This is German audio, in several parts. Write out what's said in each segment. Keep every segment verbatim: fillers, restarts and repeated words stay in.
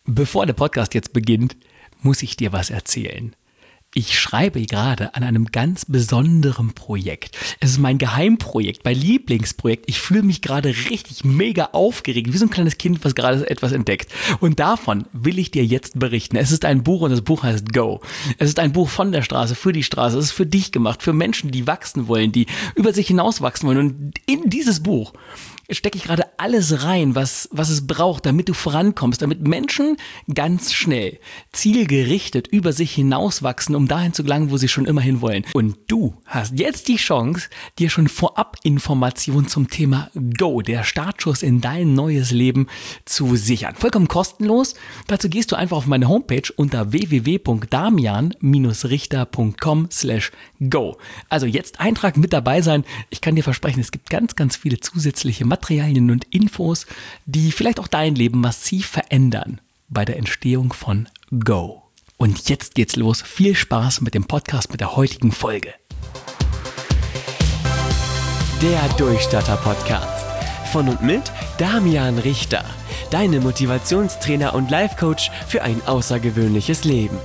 Bevor der Podcast jetzt beginnt, muss ich dir was erzählen. Ich schreibe gerade an einem ganz besonderen Projekt. Es ist mein Geheimprojekt, mein Lieblingsprojekt. Ich fühle mich gerade richtig mega aufgeregt, wie so ein kleines Kind, was gerade etwas entdeckt. Und davon will ich dir jetzt berichten. Es ist ein Buch und das Buch heißt Go. Es ist ein Buch von der Straße, für die Straße. Es ist für dich gemacht, für Menschen, die wachsen wollen, die über sich hinaus wachsen wollen. Und in dieses Buch stecke ich gerade alles rein, was, was es braucht, damit du vorankommst, damit Menschen ganz schnell, zielgerichtet über sich hinauswachsen, um dahin zu gelangen, wo sie schon immerhin wollen. Und du hast jetzt die Chance, dir schon vorab Informationen zum Thema Go, der Startschuss in dein neues Leben, zu sichern. Vollkommen kostenlos. Dazu gehst du einfach auf meine Homepage unter w w w punkt damian richter punkt com slash go. Also jetzt Eintrag mit dabei sein. Ich kann dir versprechen, es gibt ganz, ganz viele zusätzliche Materialien und Infos, die vielleicht auch dein Leben massiv verändern bei der Entstehung von Go. Und jetzt geht's los. Viel Spaß mit dem Podcast, mit der heutigen Folge. Der Durchstarter-Podcast von und mit Damian Richter, deine Motivationstrainer und Life-Coach für ein außergewöhnliches Leben.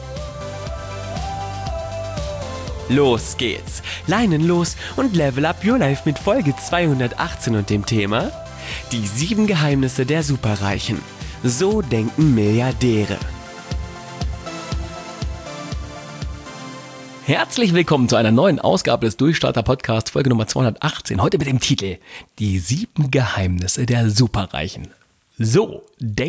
Los geht's, Leinen los und level up your life mit Folge zweihundertachtzehn und dem Thema Die sieben Geheimnisse der Superreichen. So denken Milliardäre. Herzlich willkommen zu einer neuen Ausgabe des Durchstarter-Podcasts, Folge Nummer zweihundertachtzehn. Heute mit dem Titel Die sieben Geheimnisse der Superreichen. So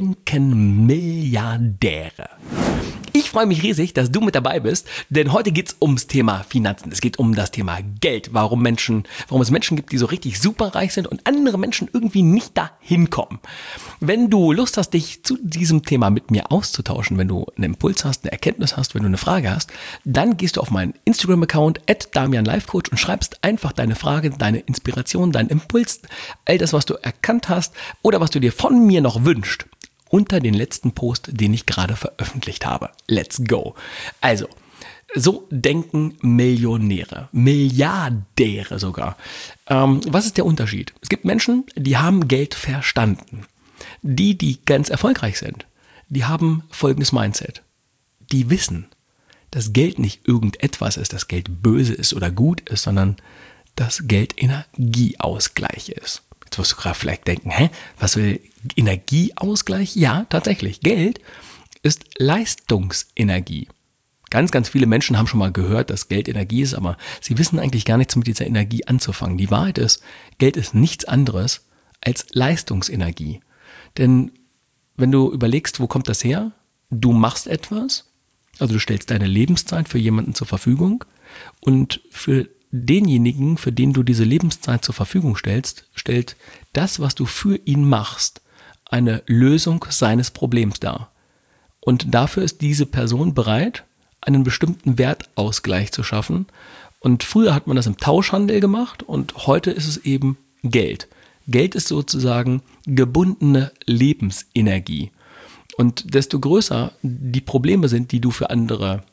denken Milliardäre. Ich freue mich riesig, dass du mit dabei bist, denn heute geht es ums Thema Finanzen. Es geht um das Thema Geld, warum Menschen, warum es Menschen gibt, die so richtig superreich sind und andere Menschen irgendwie nicht dahin kommen. Wenn du Lust hast, dich zu diesem Thema mit mir auszutauschen, wenn du einen Impuls hast, eine Erkenntnis hast, wenn du eine Frage hast, dann gehst du auf meinen Instagram-Account at damianlifecoach und schreibst einfach deine Frage, deine Inspiration, deinen Impuls, all das, was du erkannt hast oder was du dir von mir noch wünschst, unter den letzten Post, den ich gerade veröffentlicht habe. Let's go. Also, so denken Millionäre, Milliardäre sogar. Ähm, was ist der Unterschied? Es gibt Menschen, die haben Geld verstanden. Die, die ganz erfolgreich sind, die haben folgendes Mindset. Die wissen, dass Geld nicht irgendetwas ist, dass Geld böse ist oder gut ist, sondern dass Geld Energieausgleich ist. Jetzt wirst du gerade vielleicht denken, hä, was will Energieausgleich? Ja, tatsächlich. Geld ist Leistungsenergie. Ganz, ganz viele Menschen haben schon mal gehört, dass Geld Energie ist, aber sie wissen eigentlich gar nichts mit dieser Energie anzufangen. Die Wahrheit ist, Geld ist nichts anderes als Leistungsenergie. Denn wenn du überlegst, wo kommt das her? Du machst etwas, also du stellst deine Lebenszeit für jemanden zur Verfügung und für denjenigen, für den du diese Lebenszeit zur Verfügung stellst, stellt das, was du für ihn machst, eine Lösung seines Problems dar. Und dafür ist diese Person bereit, einen bestimmten Wertausgleich zu schaffen. Und früher hat man das im Tauschhandel gemacht und heute ist es eben Geld. Geld ist sozusagen gebundene Lebensenergie. Und desto größer die Probleme sind, die du für andere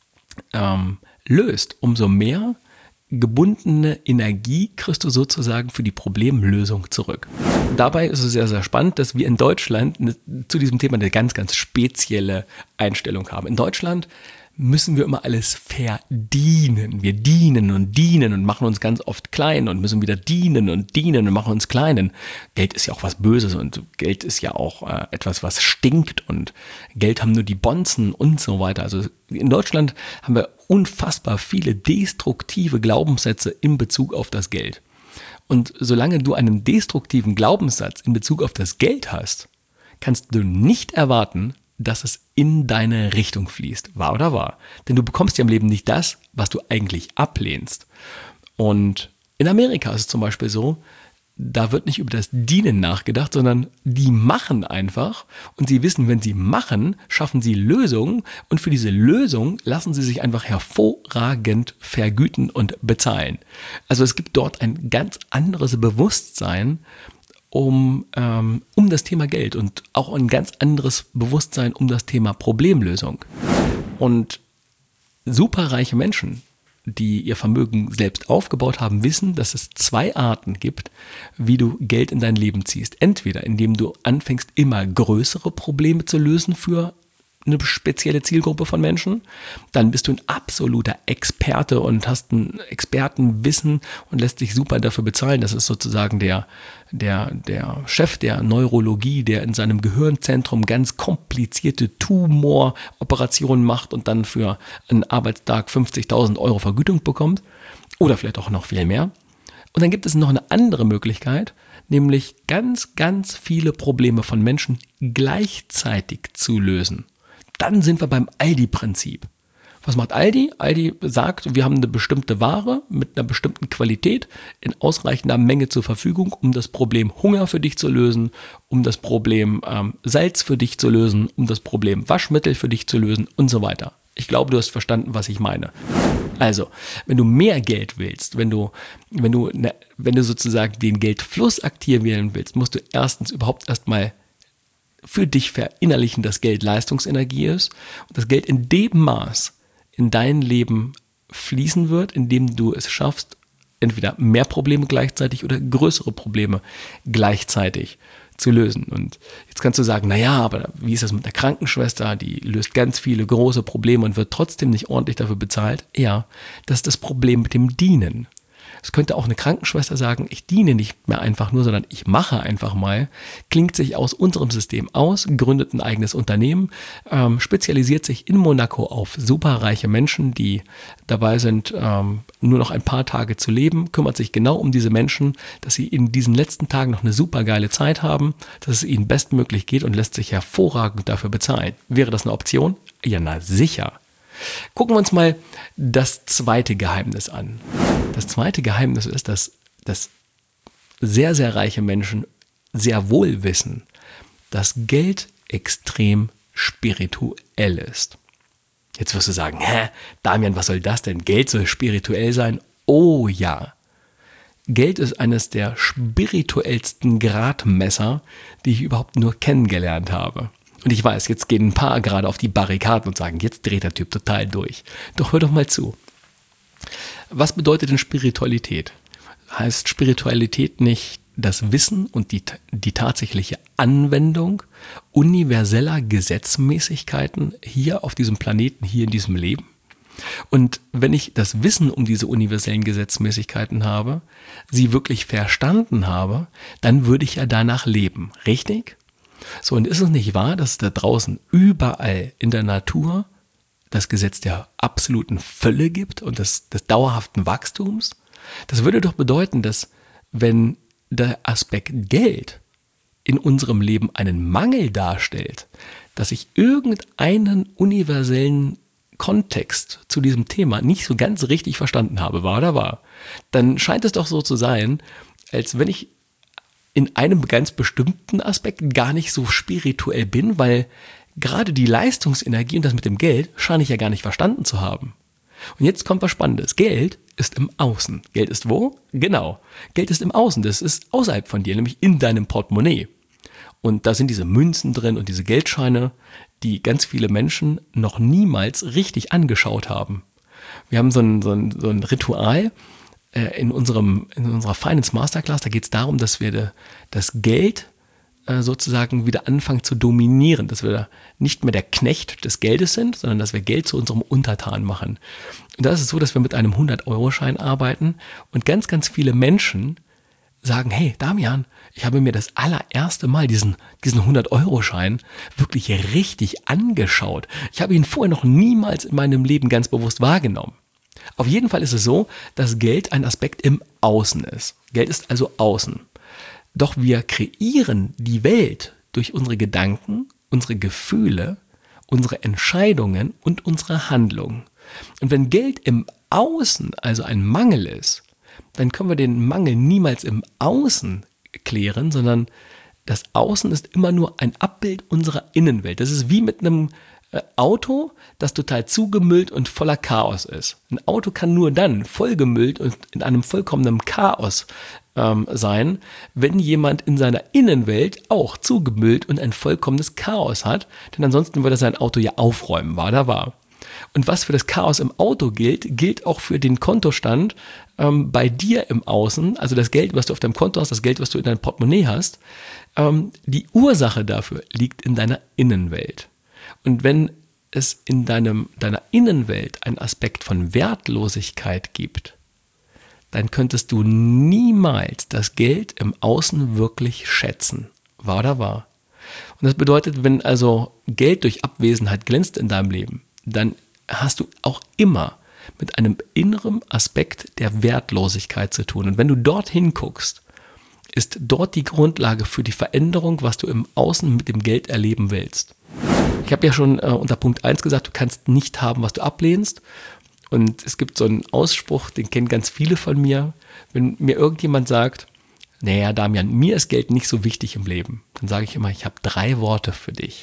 ähm, löst, umso mehr gebundene Energie kriegst du sozusagen für die Problemlösung zurück. Dabei ist es sehr, sehr spannend, dass wir in Deutschland eine, zu diesem Thema eine ganz, ganz spezielle Einstellung haben. In Deutschland müssen wir immer alles verdienen. Wir dienen und dienen und machen uns ganz oft klein und müssen wieder dienen und dienen und machen uns klein. Geld ist ja auch was Böses und Geld ist ja auch äh, etwas, was stinkt und Geld haben nur die Bonzen und so weiter. Also in Deutschland haben wir unfassbar viele destruktive Glaubenssätze in Bezug auf das Geld. Und solange du einen destruktiven Glaubenssatz in Bezug auf das Geld hast, kannst du nicht erwarten, dass es in deine Richtung fließt. Wahr oder wahr? Denn du bekommst ja im Leben nicht das, was du eigentlich ablehnst. Und in Amerika ist es zum Beispiel so, da wird nicht über das Dienen nachgedacht, sondern die machen einfach und sie wissen, wenn sie machen, schaffen sie Lösungen und für diese Lösung lassen sie sich einfach hervorragend vergüten und bezahlen. Also es gibt dort ein ganz anderes Bewusstsein um, ähm, um das Thema Geld und auch ein ganz anderes Bewusstsein um das Thema Problemlösung. Und superreiche Menschen die ihr Vermögen selbst aufgebaut haben, wissen, dass es zwei Arten gibt, wie du Geld in dein Leben ziehst. Entweder indem du anfängst, immer größere Probleme zu lösen für eine spezielle Zielgruppe von Menschen, dann bist du ein absoluter Experte und hast ein Expertenwissen und lässt dich super dafür bezahlen. Das ist sozusagen der, der, der Chef der Neurologie, der in seinem Gehirnzentrum ganz komplizierte Tumoroperationen macht und dann für einen Arbeitstag fünfzigtausend Euro Vergütung bekommt oder vielleicht auch noch viel mehr. Und dann gibt es noch eine andere Möglichkeit, nämlich ganz, ganz viele Probleme von Menschen gleichzeitig zu lösen. Dann sind wir beim Aldi-Prinzip. Was macht Aldi? Aldi sagt, wir haben eine bestimmte Ware mit einer bestimmten Qualität in ausreichender Menge zur Verfügung, um das Problem Hunger für dich zu lösen, um das Problem ähm, Salz für dich zu lösen, um das Problem Waschmittel für dich zu lösen und so weiter. Ich glaube, du hast verstanden, was ich meine. Also, wenn du mehr Geld willst, wenn du, wenn du, ne, wenn du sozusagen den Geldfluss aktivieren willst, musst du erstens überhaupt erstmal für dich verinnerlichen, dass Geld Leistungsenergie ist und das Geld in dem Maß in dein Leben fließen wird, indem du es schaffst, entweder mehr Probleme gleichzeitig oder größere Probleme gleichzeitig zu lösen. Und jetzt kannst du sagen, naja, aber wie ist das mit der Krankenschwester? Die löst ganz viele große Probleme und wird trotzdem nicht ordentlich dafür bezahlt. Ja, das ist das Problem mit dem Dienen. Es könnte auch eine Krankenschwester sagen, ich diene nicht mehr einfach nur, sondern ich mache einfach mal, klingt sich aus unserem System aus, gründet ein eigenes Unternehmen, ähm, spezialisiert sich in Monaco auf superreiche Menschen, die dabei sind, ähm, nur noch ein paar Tage zu leben, kümmert sich genau um diese Menschen, dass sie in diesen letzten Tagen noch eine supergeile Zeit haben, dass es ihnen bestmöglich geht und lässt sich hervorragend dafür bezahlen. Wäre das eine Option? Ja, na sicher. Gucken wir uns mal das zweite Geheimnis an. Das zweite Geheimnis ist, dass, dass sehr, sehr reiche Menschen sehr wohl wissen, dass Geld extrem spirituell ist. Jetzt wirst du sagen, hä, Damian, was soll das denn? Geld soll spirituell sein? Oh ja. Geld ist eines der spirituellsten Gradmesser, die ich überhaupt nur kennengelernt habe. Und ich weiß, jetzt gehen ein paar gerade auf die Barrikaden und sagen, jetzt dreht der Typ total durch. Doch hör doch mal zu. Was bedeutet denn Spiritualität? Heißt Spiritualität nicht das Wissen und die, die tatsächliche Anwendung universeller Gesetzmäßigkeiten hier auf diesem Planeten, hier in diesem Leben? Und wenn ich das Wissen um diese universellen Gesetzmäßigkeiten habe, sie wirklich verstanden habe, dann würde ich ja danach leben, richtig? So, und ist es nicht wahr, dass es da draußen überall in der Natur das Gesetz der absoluten Fülle gibt und des, des dauerhaften Wachstums? Das würde doch bedeuten, dass wenn der Aspekt Geld in unserem Leben einen Mangel darstellt, dass ich irgendeinen universellen Kontext zu diesem Thema nicht so ganz richtig verstanden habe, wahr oder wahr, dann scheint es doch so zu sein, als wenn ich in einem ganz bestimmten Aspekt gar nicht so spirituell bin, weil gerade die Leistungsenergie und das mit dem Geld scheine ich ja gar nicht verstanden zu haben. Und jetzt kommt was Spannendes. Geld ist im Außen. Geld ist wo? Genau. Geld ist im Außen. Das ist außerhalb von dir, nämlich in deinem Portemonnaie. Und da sind diese Münzen drin und diese Geldscheine, die ganz viele Menschen noch niemals richtig angeschaut haben. Wir haben so ein, so ein, so ein Ritual, In, unserem, in unserer Finance Masterclass, da geht es darum, dass wir das Geld äh, sozusagen wieder anfangen zu dominieren, dass wir nicht mehr der Knecht des Geldes sind, sondern dass wir Geld zu unserem Untertan machen. Und da ist es so, dass wir mit einem hundert-Euro-Schein arbeiten und ganz, ganz viele Menschen sagen, hey Damian, ich habe mir das allererste Mal diesen, diesen hundert-Euro-Schein wirklich richtig angeschaut. Ich habe ihn vorher noch niemals in meinem Leben ganz bewusst wahrgenommen. Auf jeden Fall ist es so, dass Geld ein Aspekt im Außen ist. Geld ist also außen. Doch wir kreieren die Welt durch unsere Gedanken, unsere Gefühle, unsere Entscheidungen und unsere Handlungen. Und wenn Geld im Außen also ein Mangel ist, dann können wir den Mangel niemals im Außen klären, sondern das Außen ist immer nur ein Abbild unserer Innenwelt. Das ist wie mit einem Auto, das total zugemüllt und voller Chaos ist. Ein Auto kann nur dann vollgemüllt und in einem vollkommenen Chaos ähm, sein, wenn jemand in seiner Innenwelt auch zugemüllt und ein vollkommenes Chaos hat, denn ansonsten würde sein Auto ja aufräumen, war da war. Und was für das Chaos im Auto gilt, gilt auch für den Kontostand ähm, bei dir im Außen, also das Geld, was du auf deinem Konto hast, das Geld, was du in deinem Portemonnaie hast. Ähm, die Ursache dafür liegt in deiner Innenwelt. Und wenn es in deinem, deiner Innenwelt einen Aspekt von Wertlosigkeit gibt, dann könntest du niemals das Geld im Außen wirklich schätzen. Wahr oder wahr? Und das bedeutet, wenn also Geld durch Abwesenheit glänzt in deinem Leben, dann hast du auch immer mit einem inneren Aspekt der Wertlosigkeit zu tun. Und wenn du dorthin guckst, ist dort die Grundlage für die Veränderung, was du im Außen mit dem Geld erleben willst. Ich habe ja schon äh, unter Punkt eins gesagt, du kannst nicht haben, was du ablehnst. Und es gibt so einen Ausspruch, den kennen ganz viele von mir. Wenn mir irgendjemand sagt, naja, Damian, mir ist Geld nicht so wichtig im Leben, dann sage ich immer, ich habe drei Worte für dich.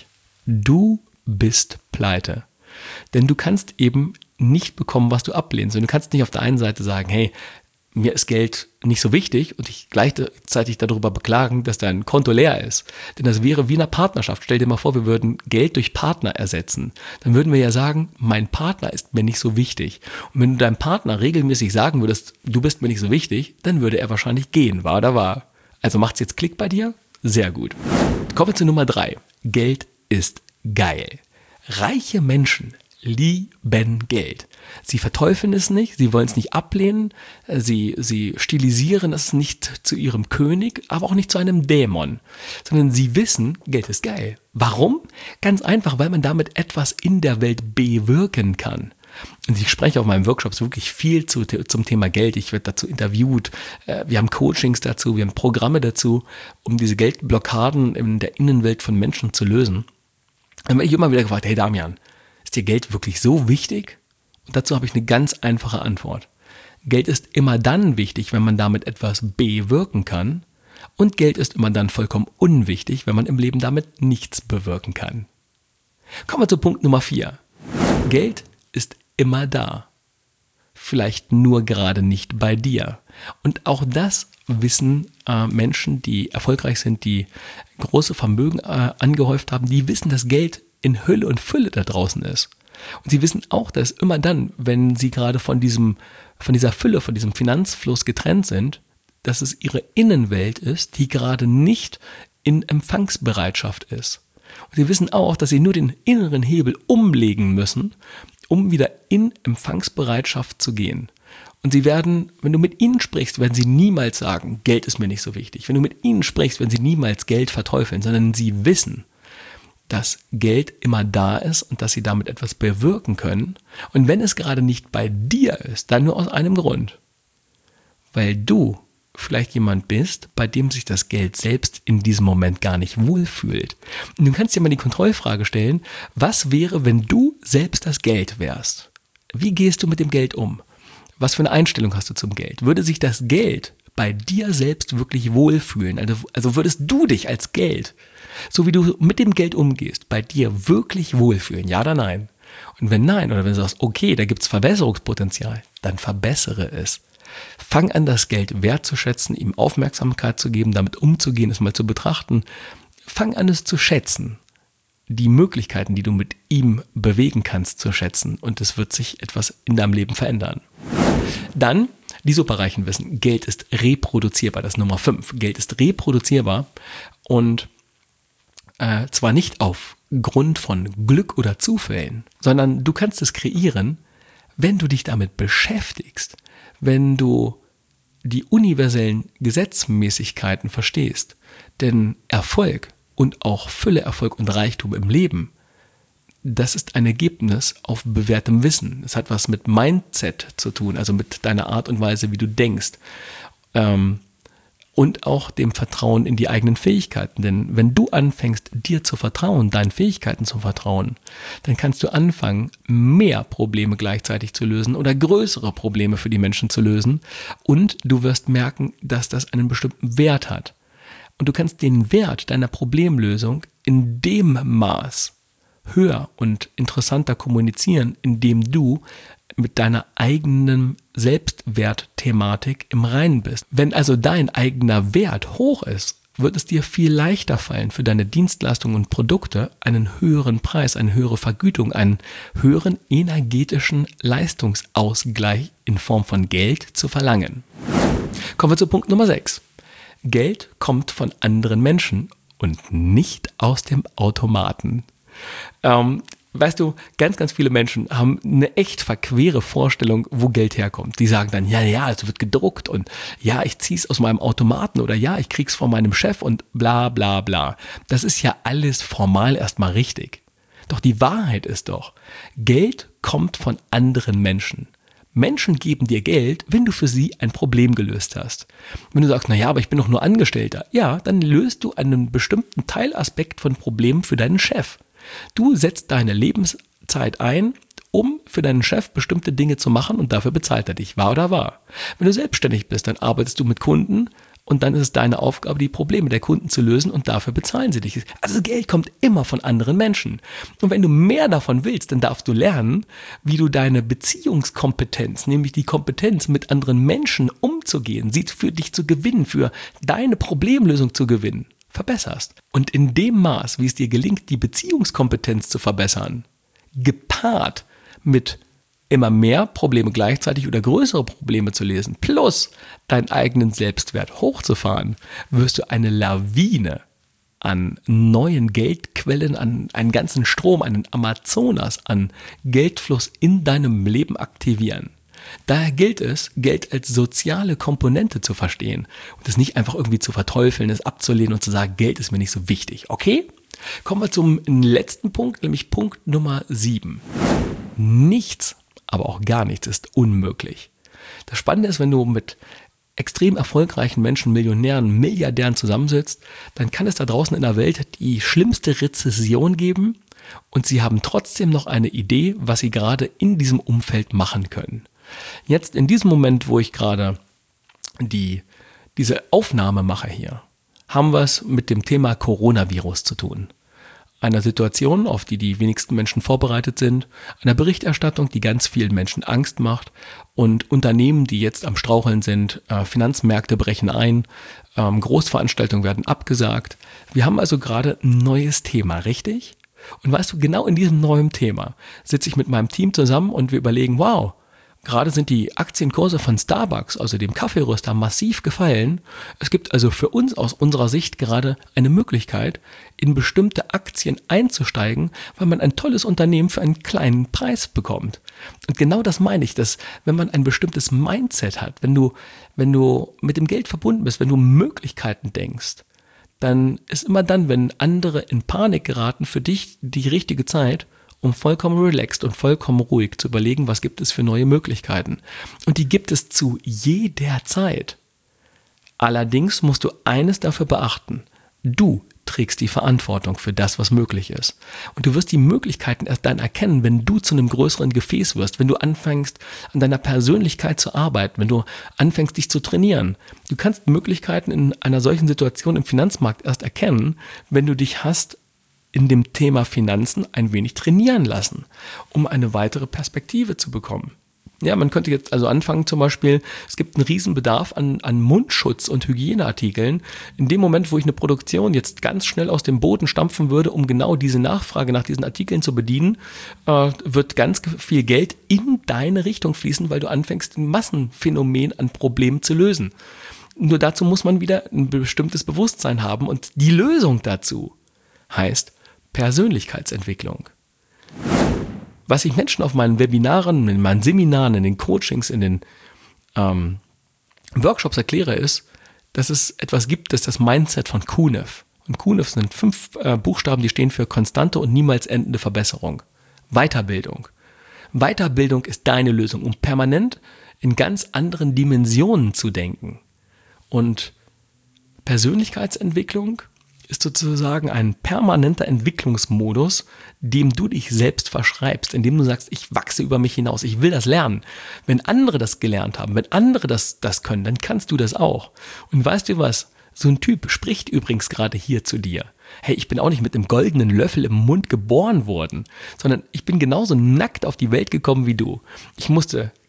Du bist pleite. Denn du kannst eben nicht bekommen, was du ablehnst. Und du kannst nicht auf der einen Seite sagen, hey, mir ist Geld nicht so wichtig und dich gleichzeitig darüber beklagen, dass dein Konto leer ist. Denn das wäre wie in einer Partnerschaft. Stell dir mal vor, wir würden Geld durch Partner ersetzen. Dann würden wir ja sagen, mein Partner ist mir nicht so wichtig. Und wenn du deinem Partner regelmäßig sagen würdest, du bist mir nicht so wichtig, dann würde er wahrscheinlich gehen, wahr oder wahr? Also macht's jetzt Klick bei dir? Sehr gut. Kommen wir zu Nummer drei. Geld ist geil. Reiche Menschen lieben Geld. Sie verteufeln es nicht, sie wollen es nicht ablehnen, sie, sie stilisieren es nicht zu ihrem König, aber auch nicht zu einem Dämon, sondern sie wissen, Geld ist geil. Warum? Ganz einfach, weil man damit etwas in der Welt bewirken kann. Und ich spreche auf meinen Workshops wirklich viel zu, zum Thema Geld. Ich werde dazu interviewt. Wir haben Coachings dazu, wir haben Programme dazu, um diese Geldblockaden in der Innenwelt von Menschen zu lösen. Dann werde ich immer wieder gefragt, hey Damian, ist dir Geld wirklich so wichtig? Und dazu habe ich eine ganz einfache Antwort. Geld ist immer dann wichtig, wenn man damit etwas bewirken kann. Und Geld ist immer dann vollkommen unwichtig, wenn man im Leben damit nichts bewirken kann. Kommen wir zu Punkt Nummer vier. Geld ist immer da. Vielleicht nur gerade nicht bei dir. Und auch das wissen äh, Menschen, die erfolgreich sind, die große Vermögen äh, angehäuft haben, die wissen, dass Geld in Hülle und Fülle da draußen ist. Und sie wissen auch, dass immer dann, wenn sie gerade von diesem, von dieser Fülle, von diesem Finanzfluss getrennt sind, dass es ihre Innenwelt ist, die gerade nicht in Empfangsbereitschaft ist. Und sie wissen auch, dass sie nur den inneren Hebel umlegen müssen, um wieder in Empfangsbereitschaft zu gehen. Und sie werden, wenn du mit ihnen sprichst, werden sie niemals sagen, Geld ist mir nicht so wichtig. Wenn du mit ihnen sprichst, werden sie niemals Geld verteufeln, sondern sie wissen, dass Geld immer da ist und dass sie damit etwas bewirken können. Und wenn es gerade nicht bei dir ist, dann nur aus einem Grund. Weil du vielleicht jemand bist, bei dem sich das Geld selbst in diesem Moment gar nicht wohlfühlt. Und du kannst dir mal die Kontrollfrage stellen, was wäre, wenn du selbst das Geld wärst? Wie gehst du mit dem Geld um? Was für eine Einstellung hast du zum Geld? Würde sich das Geld bei dir selbst wirklich wohlfühlen? Also, also würdest du dich als Geld, so wie du mit dem Geld umgehst, bei dir wirklich wohlfühlen? Ja oder nein? Und wenn nein, oder wenn du sagst, okay, da gibt es Verbesserungspotenzial, dann verbessere es. Fang an, das Geld wertzuschätzen, ihm Aufmerksamkeit zu geben, damit umzugehen, es mal zu betrachten. Fang an, es zu schätzen. Die Möglichkeiten, die du mit ihm bewegen kannst, zu schätzen. Und es wird sich etwas in deinem Leben verändern. Dann, die Superreichen wissen, Geld ist reproduzierbar. Das ist Nummer fünf. Geld ist reproduzierbar und äh, zwar nicht aufgrund von Glück oder Zufällen, sondern du kannst es kreieren, wenn du dich damit beschäftigst, wenn du die universellen Gesetzmäßigkeiten verstehst. Denn Erfolg und auch Fülle, Erfolg und Reichtum im Leben, das ist ein Ergebnis auf bewährtem Wissen. Es hat was mit Mindset zu tun, also mit deiner Art und Weise, wie du denkst. Ähm, und auch dem Vertrauen in die eigenen Fähigkeiten. Denn wenn du anfängst, dir zu vertrauen, deinen Fähigkeiten zu vertrauen, dann kannst du anfangen, mehr Probleme gleichzeitig zu lösen oder größere Probleme für die Menschen zu lösen. Und du wirst merken, dass das einen bestimmten Wert hat. Und du kannst den Wert deiner Problemlösung in dem Maß höher und interessanter kommunizieren, indem du mit deiner eigenen Selbstwertthematik im Reinen bist. Wenn also dein eigener Wert hoch ist, wird es dir viel leichter fallen, für deine Dienstleistungen und Produkte einen höheren Preis, eine höhere Vergütung, einen höheren energetischen Leistungsausgleich in Form von Geld zu verlangen. Kommen wir zu Punkt Nummer sechs. Geld kommt von anderen Menschen und nicht aus dem Automaten. Ähm, weißt du, ganz, ganz viele Menschen haben eine echt verquere Vorstellung, wo Geld herkommt. Die sagen dann, ja, ja, es wird gedruckt und ja, ich ziehe es aus meinem Automaten oder ja, ich krieg's von meinem Chef und bla bla bla. Das ist ja alles formal erstmal richtig. Doch die Wahrheit ist doch, Geld kommt von anderen Menschen. Menschen geben dir Geld, wenn du für sie ein Problem gelöst hast. Wenn du sagst, naja, aber ich bin doch nur Angestellter, ja, dann löst du einen bestimmten Teilaspekt von Problemen für deinen Chef. Du setzt deine Lebenszeit ein, um für deinen Chef bestimmte Dinge zu machen und dafür bezahlt er dich, wahr oder wahr. Wenn du selbstständig bist, dann arbeitest du mit Kunden und dann ist es deine Aufgabe, die Probleme der Kunden zu lösen und dafür bezahlen sie dich. Also Geld kommt immer von anderen Menschen. Und wenn du mehr davon willst, dann darfst du lernen, wie du deine Beziehungskompetenz, nämlich die Kompetenz, mit anderen Menschen umzugehen, sie für dich zu gewinnen, für deine Problemlösung zu gewinnen, verbesserst. Und in dem Maß, wie es dir gelingt, die Beziehungskompetenz zu verbessern, gepaart mit immer mehr Probleme gleichzeitig oder größere Probleme zu lösen, plus deinen eigenen Selbstwert hochzufahren, wirst du eine Lawine an neuen Geldquellen, an einen ganzen Strom, einen Amazonas an Geldfluss in deinem Leben aktivieren. Daher gilt es, Geld als soziale Komponente zu verstehen und es nicht einfach irgendwie zu verteufeln, es abzulehnen und zu sagen, Geld ist mir nicht so wichtig. Okay? Kommen wir zum letzten Punkt, nämlich Punkt Nummer sieben. Nichts, aber auch gar nichts ist unmöglich. Das Spannende ist, wenn du mit extrem erfolgreichen Menschen, Millionären, Milliardären zusammensitzt, dann kann es da draußen in der Welt die schlimmste Rezession geben und sie haben trotzdem noch eine Idee, was sie gerade in diesem Umfeld machen können. Jetzt in diesem Moment, wo ich gerade die, diese Aufnahme mache hier, haben wir es mit dem Thema Coronavirus zu tun. Einer Situation, auf die die wenigsten Menschen vorbereitet sind, einer Berichterstattung, die ganz vielen Menschen Angst macht und Unternehmen, die jetzt am Straucheln sind, äh, Finanzmärkte brechen ein, ähm, Großveranstaltungen werden abgesagt. Wir haben also gerade ein neues Thema, richtig? Und weißt du, genau in diesem neuen Thema sitze ich mit meinem Team zusammen und wir überlegen, wow, gerade sind die Aktienkurse von Starbucks, also dem Kaffeeröster, massiv gefallen. Es gibt also für uns aus unserer Sicht gerade eine Möglichkeit, in bestimmte Aktien einzusteigen, weil man ein tolles Unternehmen für einen kleinen Preis bekommt. Und genau das meine ich, dass wenn man ein bestimmtes Mindset hat, wenn du, wenn du mit dem Geld verbunden bist, wenn du Möglichkeiten denkst, dann ist immer dann, wenn andere in Panik geraten, für dich die richtige Zeit, um vollkommen relaxed und vollkommen ruhig zu überlegen, was gibt es für neue Möglichkeiten. Und die gibt es zu jeder Zeit. Allerdings musst du eines dafür beachten. Du trägst die Verantwortung für das, was möglich ist. Und du wirst die Möglichkeiten erst dann erkennen, wenn du zu einem größeren Gefäß wirst, wenn du anfängst, an deiner Persönlichkeit zu arbeiten, wenn du anfängst, dich zu trainieren. Du kannst Möglichkeiten in einer solchen Situation im Finanzmarkt erst erkennen, wenn du dich hast in dem Thema Finanzen ein wenig trainieren lassen, um eine weitere Perspektive zu bekommen. Ja, man könnte jetzt also anfangen zum Beispiel, es gibt einen riesen Bedarf an, an Mundschutz und Hygieneartikeln. In dem Moment, wo ich eine Produktion jetzt ganz schnell aus dem Boden stampfen würde, um genau diese Nachfrage nach diesen Artikeln zu bedienen, äh, wird ganz viel Geld in deine Richtung fließen, weil du anfängst, ein Massenphänomen an Problemen zu lösen. Nur dazu muss man wieder ein bestimmtes Bewusstsein haben und die Lösung dazu heißt Persönlichkeitsentwicklung. Was ich Menschen auf meinen Webinaren, in meinen Seminaren, in den Coachings, in den ähm, Workshops erkläre, ist, dass es etwas gibt, das ist das Mindset von Kunev. Und Kunev sind fünf äh, Buchstaben, die stehen für konstante und niemals endende Verbesserung. Weiterbildung. Weiterbildung ist deine Lösung, um permanent in ganz anderen Dimensionen zu denken. Und Persönlichkeitsentwicklung ist sozusagen ein permanenter Entwicklungsmodus, dem du dich selbst verschreibst, indem du sagst, ich wachse über mich hinaus, ich will das lernen. Wenn andere das gelernt haben, wenn andere das, das können, dann kannst du das auch. Und weißt du was? So ein Typ spricht übrigens gerade hier zu dir. Hey, ich bin auch nicht mit einem goldenen Löffel im Mund geboren worden, sondern ich bin genauso nackt auf die Welt gekommen wie du. Ich musste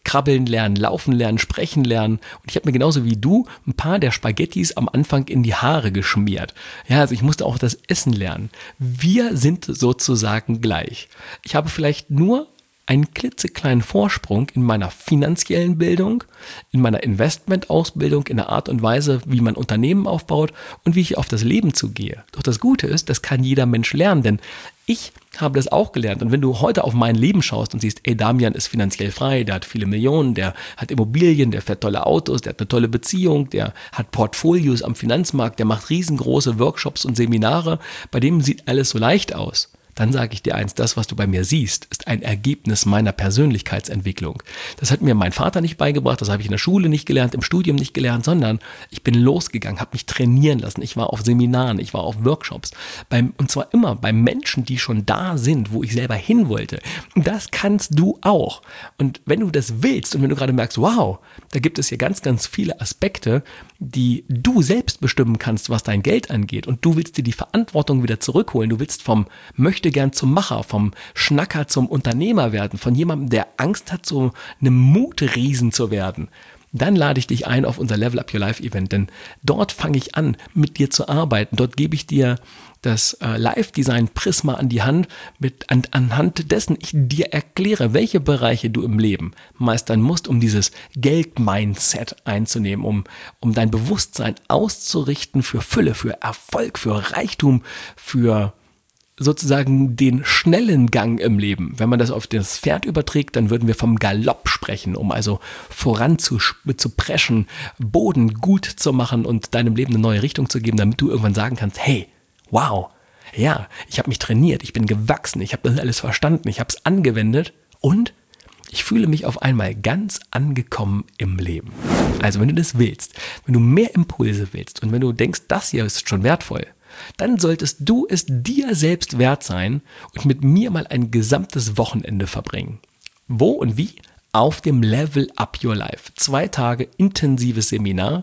krabbeln lernen, laufen lernen, sprechen lernen. Und ich habe mir genauso wie du ein paar der Spaghettis am Anfang in die Haare geschmiert. Ja, also ich musste auch das Essen lernen. Wir sind sozusagen gleich. Ich habe vielleicht nur einen klitzekleinen Vorsprung in meiner finanziellen Bildung, in meiner Investmentausbildung, in der Art und Weise, wie man Unternehmen aufbaut und wie ich auf das Leben zugehe. Doch das Gute ist, das kann jeder Mensch lernen, denn ich habe das auch gelernt. Und wenn du heute auf mein Leben schaust und siehst, ey, Damian ist finanziell frei, der hat viele Millionen, der hat Immobilien, der fährt tolle Autos, der hat eine tolle Beziehung, der hat Portfolios am Finanzmarkt, der macht riesengroße Workshops und Seminare, bei dem sieht alles so leicht aus. Dann sage ich dir eins, das, was du bei mir siehst, ist ein Ergebnis meiner Persönlichkeitsentwicklung. Das hat mir mein Vater nicht beigebracht, das habe ich in der Schule nicht gelernt, im Studium nicht gelernt, sondern ich bin losgegangen, habe mich trainieren lassen. Ich war auf Seminaren, ich war auf Workshops. Beim, und zwar immer bei Menschen, die schon da sind, wo ich selber hin wollte. Und das kannst du auch. Und wenn du das willst und wenn du gerade merkst, wow, da gibt es hier ganz, ganz viele Aspekte, die du selbst bestimmen kannst, was dein Geld angeht. Und du willst dir die Verantwortung wieder zurückholen. Du willst vom möchte gern zum Macher, vom Schnacker zum Unternehmer werden, von jemandem, der Angst hat, so einem Mutriesen zu werden. Dann lade ich dich ein auf unser Level Up Your Life Event, denn dort fange ich an, mit dir zu arbeiten. Dort gebe ich dir das äh, Live-Design Prisma an die Hand, mit, an, anhand dessen ich dir erkläre, welche Bereiche du im Leben meistern musst, um dieses Geld-Mindset einzunehmen, um, um dein Bewusstsein auszurichten für Fülle, für Erfolg, für Reichtum, für sozusagen den schnellen Gang im Leben. Wenn man das auf das Pferd überträgt, dann würden wir vom Galopp sprechen, um also voran zu, zu preschen, Boden gut zu machen und deinem Leben eine neue Richtung zu geben, damit du irgendwann sagen kannst, hey, wow, ja, ich habe mich trainiert, ich bin gewachsen, ich habe das alles verstanden, ich habe es angewendet und ich fühle mich auf einmal ganz angekommen im Leben. Also wenn du das willst, wenn du mehr Impulse willst und wenn du denkst, das hier ist schon wertvoll, dann solltest du es dir selbst wert sein und mit mir mal ein gesamtes Wochenende verbringen. Wo und wie? Auf dem Level Up Your Life. Zwei Tage intensives Seminar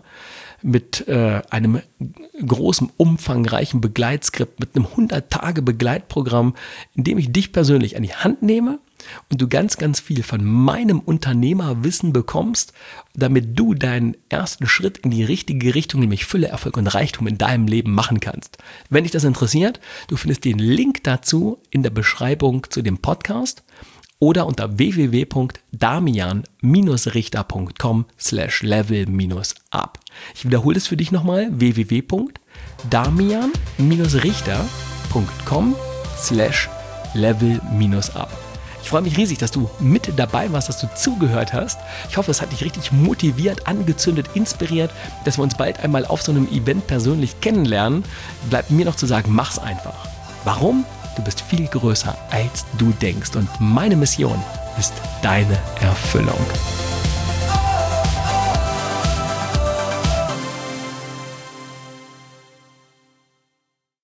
mit äh, einem großen, umfangreichen Begleitskript, mit einem hundert-Tage-Begleitprogramm, in dem ich dich persönlich an die Hand nehme und du ganz, ganz viel von meinem Unternehmerwissen bekommst, damit du deinen ersten Schritt in die richtige Richtung, nämlich Fülle, Erfolg und Reichtum in deinem Leben machen kannst. Wenn dich das interessiert, du findest den Link dazu in der Beschreibung zu dem Podcast oder unter w w w punkt damian richter punkt com slash level up. Ich wiederhole es für dich nochmal, w w w punkt damian richter punkt com slash level up. Ich freue mich riesig, dass du mit dabei warst, dass du zugehört hast. Ich hoffe, es hat dich richtig motiviert, angezündet, inspiriert, dass wir uns bald einmal auf so einem Event persönlich kennenlernen. Bleibt mir noch zu sagen, mach's einfach. Warum? Du bist viel größer, als du denkst. Und meine Mission ist deine Erfüllung.